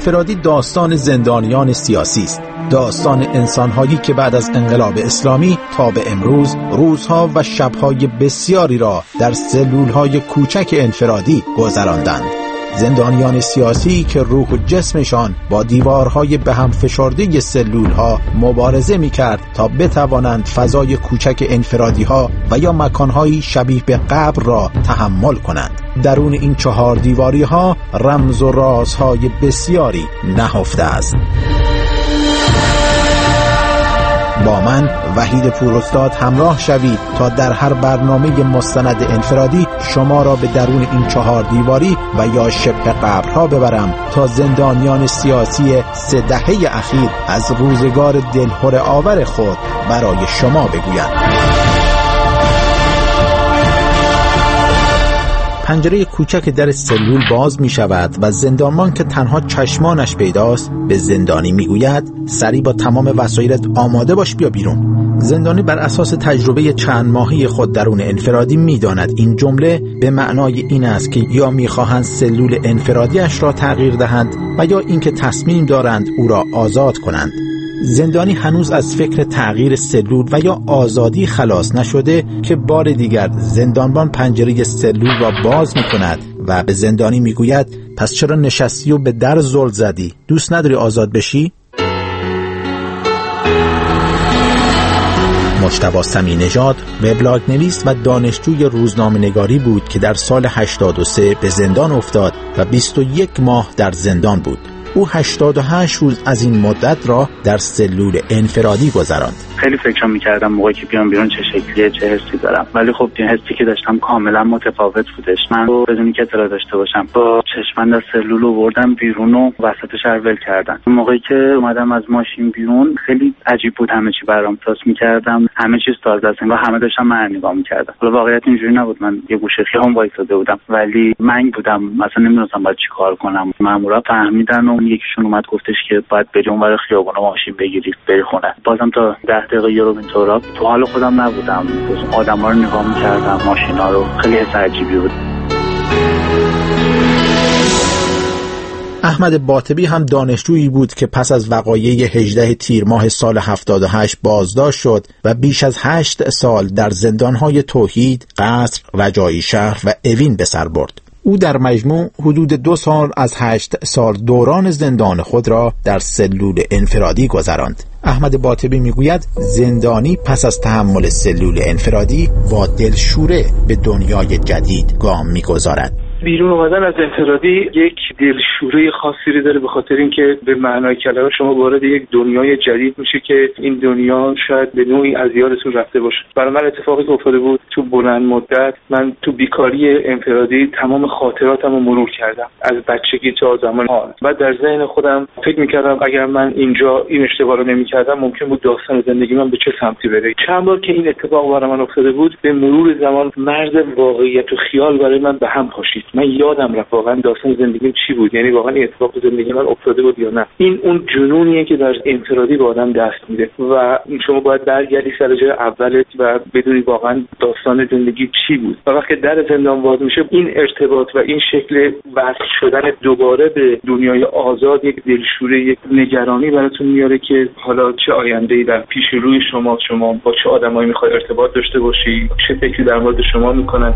انفرادی داستان زندانیان سیاسی است، داستان انسان‌هایی که بعد از انقلاب اسلامی تا به امروز روزها و شب‌های بسیاری را در سلول‌های کوچک انفرادی گذراندند. زندانیان سیاسی که روح و جسمشان با دیوارهای به هم فشرده سلول‌ها مبارزه می‌کرد تا بتوانند فضای کوچک انفرادی‌ها و یا مکان‌های شبیه به قبر را تحمل کنند. درون این 4 دیواری‌ها رمز و رازهای بسیاری نهفته است. با من وحید پوراستاد همراه شوید تا در هر برنامه مستند انفرادی شما را به درون این 4 دیواری و یا شبه قبرها ببرم تا زندانیان سیاسی 3 دهه اخیر از روزگار دلهره آور خود برای شما بگویند. پنجره کوچک در سلول باز می شود و زندانبان که تنها چشمانش پیداست به زندانی می گوید سریع با تمام وسایلت آماده باش بیا بیرون. زندانی بر اساس تجربه چند ماهی خود درون انفرادی می داند این جمله به معنای این است که یا می خواهند سلول انفرادیش را تغییر دهند و یا اینکه تصمیم دارند او را آزاد کنند. زندانی هنوز از فکر تغییر سلول و یا آزادی خلاص نشده که بار دیگر زندانبان پنجره سلول را باز می کند و به زندانی می گوید پس چرا نشستی و به در زل زدی؟ دوست نداری آزاد بشی؟ مجتبی سمیع‌نژاد وبلاگ نویس و دانشجوی روزنامه‌نگاری بود که در سال 83 به زندان افتاد و 21 ماه در زندان بود. او 88 روز از این مدت را در سلول انفرادی گذراند. خیلی فکر می‌کردم موقعی که بیام بیرون چه شکلیه، چه حسی دارم، ولی خب این حسی که داشتم کاملا متفاوت بودش. من بدون اینکه اطلاع داشته باشم با چشمند از سلول آوردم بیرون و وسطش ول کردن. موقعی که اومدم از ماشین بیرون خیلی عجیب بود، همه چی برام احساس می‌کردم، همه چیز تازه است و همه داشتن من نگاه می‌کردن. حالا واقعیت اینجوری نبود، من یه گوشه خیابون وایساده بودم ولی منگ بودم، مثلا نمی‌دونستم باید چیکار کنم. مامورا فهمیدن و یکیشون اومد گفتش که باید بریم اونور خیابون و ماشین بگیرید بری خونه. بازم تا 10 دقیقه یه رو اینطورا تو حال خودم نبودم، آدما رو نگاه می‌کردم، ماشینا رو، خیلی حس عجیبی بود. احمد باطبی هم دانشجویی بود که پس از وقایع 18 تیر ماه سال 78 بازداشت شد و بیش از 8 سال در زندان‌های توحید، قصر، رجایی شهر و اوین به سر برد. او در مجموع حدود 2 سال از 8 سال دوران زندان خود را در سلول انفرادی گذراند. احمد باطبی میگوید زندانی پس از تحمل سلول انفرادی با دلشوره به دنیای جدید گام میگذارد. بیرون اومدن از انفرادی یک دلشوره خاصی رو داره، به خاطر اینکه به معنای کلمه شما وارد یک دنیای جدید میشه که این دنیا شاید به نوعی از یادتون رفته باشه. برای من اتفاقی که افتاده بود تو بلند مدت، من تو بیکاری انفرادی تمام خاطراتم رو مرور کردم از بچگی تا زمان حال. بعد در ذهن خودم فکر میکردم اگر من اینجا این اشتباه رو نمیکردم ممکن بود داستان زندگی من به چه سمتی بره. چند بار که این اتفاق برای من افتاده بود به مرور زمان مرز واقعیت و خیال برای من به هم پاشید. من یادم رفت واقعا داستان زندگیم چی بود، یعنی واقعا این اتفاق تو زندگی من افتاده بود یا نه. این اون جنونیه که در انفرادی به آدم دست میده و شما باید برگردی سر جای اولت و بدونی واقعا داستان زندگی چی بود. و وقتی در زندان باز میشه این ارتباط و این شکل وصل شدن دوباره به دنیای آزاد یک دلشوره، یک نگرانی براتون میاره که حالا چه آینده‌ای در پیش روی شما با چه آدمایی میخوای ارتباط داشته باشی، چه فکری در مورد شما میکنن.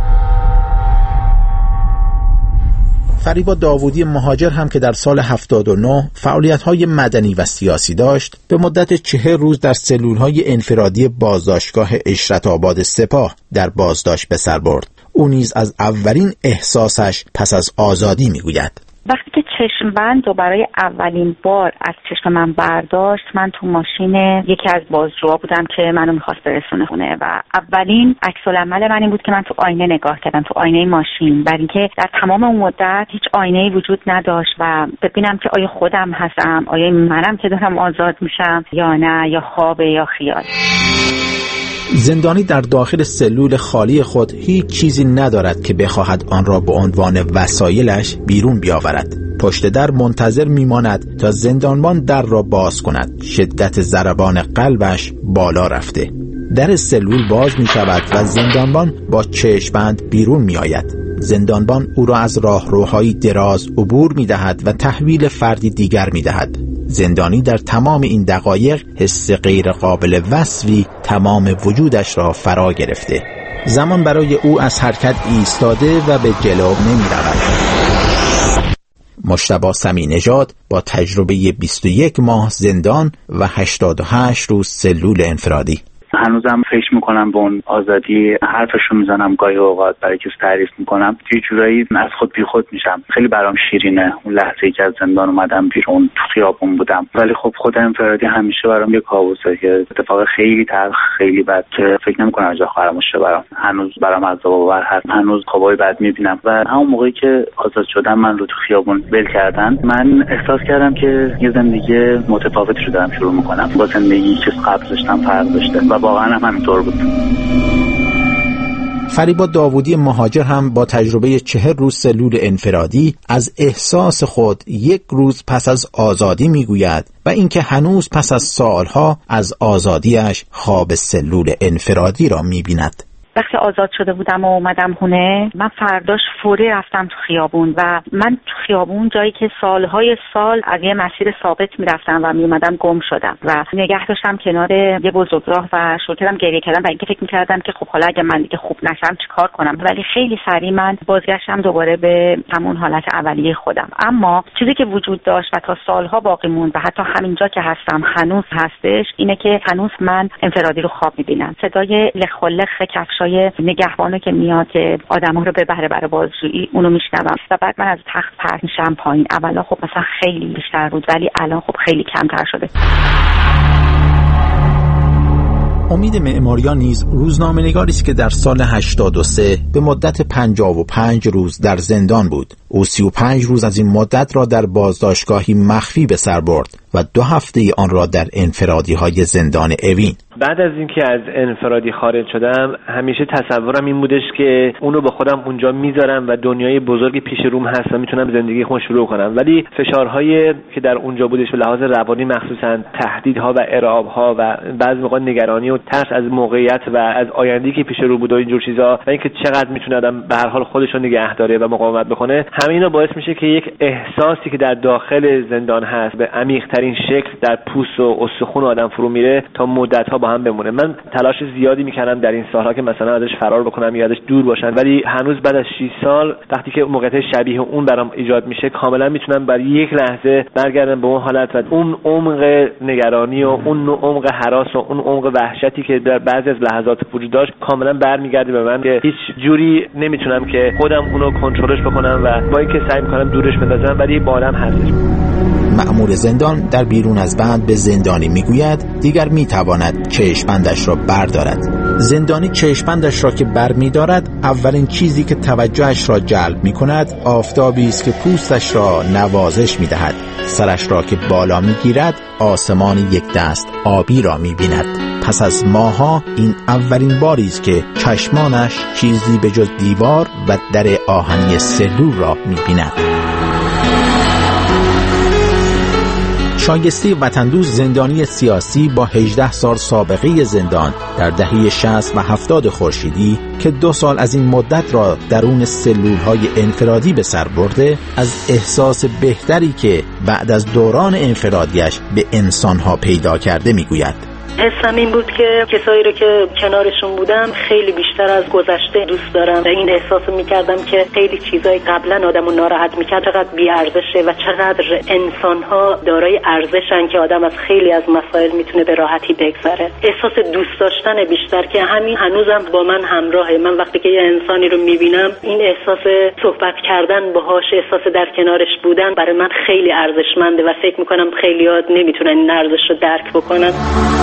فریبا داوودی مهاجر هم که در سال 79 فعالیت‌های مدنی و سیاسی داشت، به مدت 40 روز در سلول‌های انفرادی بازداشتگاه اشرت آباد سپاه در بازداشت به سر برد. او نیز از اولین احساسش پس از آزادی می‌گوید. وقتی که چشم بند رو برای اولین بار از چشم من برداشت، من تو ماشین یکی از بازجوها بودم که منو میخواست برسونه خونه و اولین عکس‌العمل من این بود که من تو آینه نگاه کردم، تو آینه ماشین، برای اینکه در تمام اون مدت هیچ آینه‌ای وجود نداشت و ببینم که آیا خودم هستم، آیا منم که دارم آزاد میشم یا نه، یا خوابه یا خیال. زندانی در داخل سلول خالی خود هیچ چیزی ندارد که بخواهد آن را به عنوان وسایلش بیرون بیاورد. پشت در منتظر میماند تا زندانبان در را باز کند. شدت ضربان قلبش بالا رفته. در سلول باز می شود و زندانبان با چشم‌بند بیرون می آید. زندانبان او را از راهروهای دراز عبور می‌دهد و تحویل فردی دیگر می‌دهد. زندانی در تمام این دقایق حس غیر قابل وصفی تمام وجودش را فرا گرفته. زمان برای او از حرکت ایستاده و به جلو نمی‌رود. مجتبی سمیع‌نژاد با تجربه 21 ماه زندان و 88 روز سلول انفرادی. هنوزم فکر میکنم به اون آزادی، حرفشو میزنم گاهی اوقات برای کسی تعریف میکنم، یه جورایی از خود بی خود میشم. خیلی برام شیرینه اون لحظه‌ای که از زندان اومدم بیرون، تو خیابون بودم، ولی خب خود انفرادی همیشه برام یه کابوسه که اتفاق خیلی تلخ، خیلی بد که فکر نمیکنم از جا فراموش شه. هنوز برام عذاب آور هست، هنوز خوابای بد میبینم و همون موقعی که آزاد شدم من رو تو خیابون ول کردن، من احساس کردم که یه زندگی متفاوتی رو دارم شروع میکنم با زندگی که قبل داشتم فرق داشته و واقعا هم همینطور بود. فریبا داوودی مهاجر هم با تجربه 40 روز سلول انفرادی از احساس خود یک روز پس از آزادی میگوید و اینکه هنوز پس از سالها از آزادیش خواب سلول انفرادی را میبیند. وقتی آزاد شده بودم و اومدم خونه، من فرداش فوری رفتم تو خیابون و من تو خیابون جایی که سالهای سال از یه مسیر ثابت میرفتم و میومدم گم شدم و نگه داشتم کنار یه بزرگراه و شروع کردم گریه کردن و اینکه فکر میکردم که خب حالا اگه من دیگه خوب نشم چیکار کنم، ولی خیلی سریع من بازگشتم دوباره به همون حالت اولیه خودم. اما چیزی که وجود داشت و تا سالها باقی موند و حتی همینجا که هستم هنوز هستش، اینه که هنوز من انفرادی رو خواب میبینم. صدای لخ و لخ کفشای نگهبانو که میاد که آدما رو ببره برای بازجویی، اونو میشنوم و بعد من از تخت پرت میشم پایین. اولا خب مثلا خیلی بیشتر بود ولی الان خب خیلی کمتر شده. امید معماریان نیز روزنامه‌نگاری است که در سال 83 به مدت 55 روز در زندان بود. او 35 روز از این مدت را در بازداشتگاهی مخفی به سر برد و 2 هفته آن را در انفرادی‌های زندان اوین. بعد از اینکه از انفرادی خارج شدم، همیشه تصورم این بودش که اونو با خودم اونجا میذارم و دنیای بزرگی پیش روم هست و میتونم زندگی خودم شروع کنم. ولی فشارهایی که در اونجا بودش به لحاظ روانی، مخصوصا تهدیدها و ارعابها و بعضی موقع نگرانی و ترس از موقعیت و از آینده‌ای که پیش رو بود و اینجور چیزا و اینکه چقدر میتونه آدم به هر حال خودش رو نگه داره و مقاومت بکنه، همه اینا باعث میشه که یک احساسی که در داخل زندان هست به عمیق‌ترین شکل در پوست و استخوان آدم فرو میره تا مدت‌ها با هم بمونه. من تلاش زیادی میکردم در این سالها که مثلا ازش فرار بکنم یا ازش دور باشم، ولی هنوز بعد از 6 سال وقتی که موقعیت شبیه اون برام ایجاد میشه، کاملا میتونم برای یک لحظه برگردم به اون حالت و اون عمق نگرانی و اون عمق هراس و اون عمق وحشتی که در بعضی از لحظات وجود داشت کاملا برمیگرده به من که هیچ جوری نمیتونم که خودم اونو کنترلش بکنم و با اینکه سعی میکنم دورش بندازم ولی با آدم هستش. مأمور زندان در بیرون از بند به زندانی میگوید دیگر میتواند چشم‌بندش را بردارد. زندانی چشم‌بندش را که برمی‌دارد، اولین چیزی که توجهش را جلب می‌کند آفتابی است که پوستش را نوازش می‌دهد. سرش را که بالا می‌گیرد، آسمان یک دست آبی را می‌بیند. پس از ماها این اولین باری است که چشمانش چیزی به جز دیوار و در آهنی سلول را می‌بیند. شایسته وطندوست زندانی سیاسی با 18 سال سابقه زندان در دهه 60 و 70 خورشیدی که 2 سال از این مدت را درون سلول‌های انفرادی به سر برده، از احساس بهتری که بعد از دوران انفرادیش به انسان‌ها پیدا کرده می‌گوید. حسم این بود که کسایی رو که کنارشون بودم خیلی بیشتر از گذشته دوست دارم و این احساس میکردم که خیلی چیزای قبلا آدمو ناراحت میکرد چقدر بی‌ارزشه و چقدر انسان‌ها دارای ارزشن که آدم از خیلی از مسائل میتونه به راحتی بگذره. احساس دوست داشتن بیشتر که همین هنوزم با من همراهه. من وقتی که یه انسانی رو میبینم، این احساس صحبت کردن باهاش، احساس در کنارش بودن برای من خیلی ارزشمنده و فکر میکنم خیلی‌ها نمیتونن این ارزش رو درک بکنن.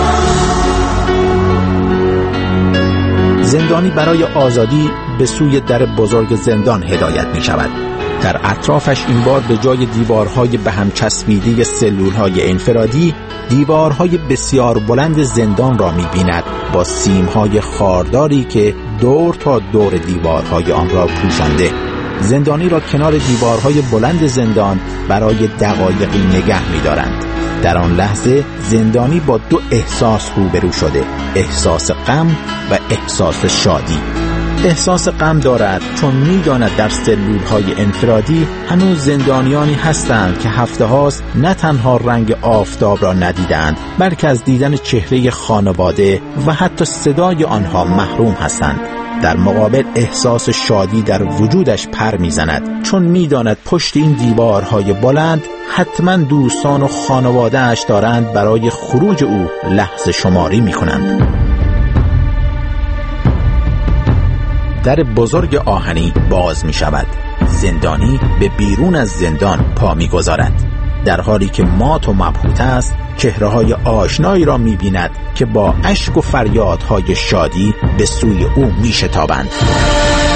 زندانی برای آزادی به سوی در بزرگ زندان هدایت می شود. در اطرافش این بار به جای دیوارهای به هم چسبیده سلولهای انفرادی، دیوارهای بسیار بلند زندان را می بیند با سیمهای خارداری که دور تا دور دیوارهای آن را پوشانده. زندانی را کنار دیوارهای بلند زندان برای دقایقی نگه می دارند. در آن لحظه زندانی با 2 احساس روبرو شده، احساس غم و احساس شادی. احساس غم دارد چون می‌داند در سلول‌های انفرادی هنوز زندانیانی هستند که هفته هاست نه تنها رنگ آفتاب را ندیدند، بلکه از دیدن چهره خانواده و حتی صدای آنها محروم هستند. در مقابل احساس شادی در وجودش پر می‌زند چون می‌داند پشت این دیوارهای بلند حتما دوستان و خانواده‌اش دارند برای خروج او لحظه شماری می‌کنند. در بزرگ آهنی باز می شود. زندانی به بیرون از زندان پا می گذارد. در حالی که مات و مبهوت است، چهره‌های آشنایی را می بیند که با اشک و فریادهای شادی به سوی او می شتابند.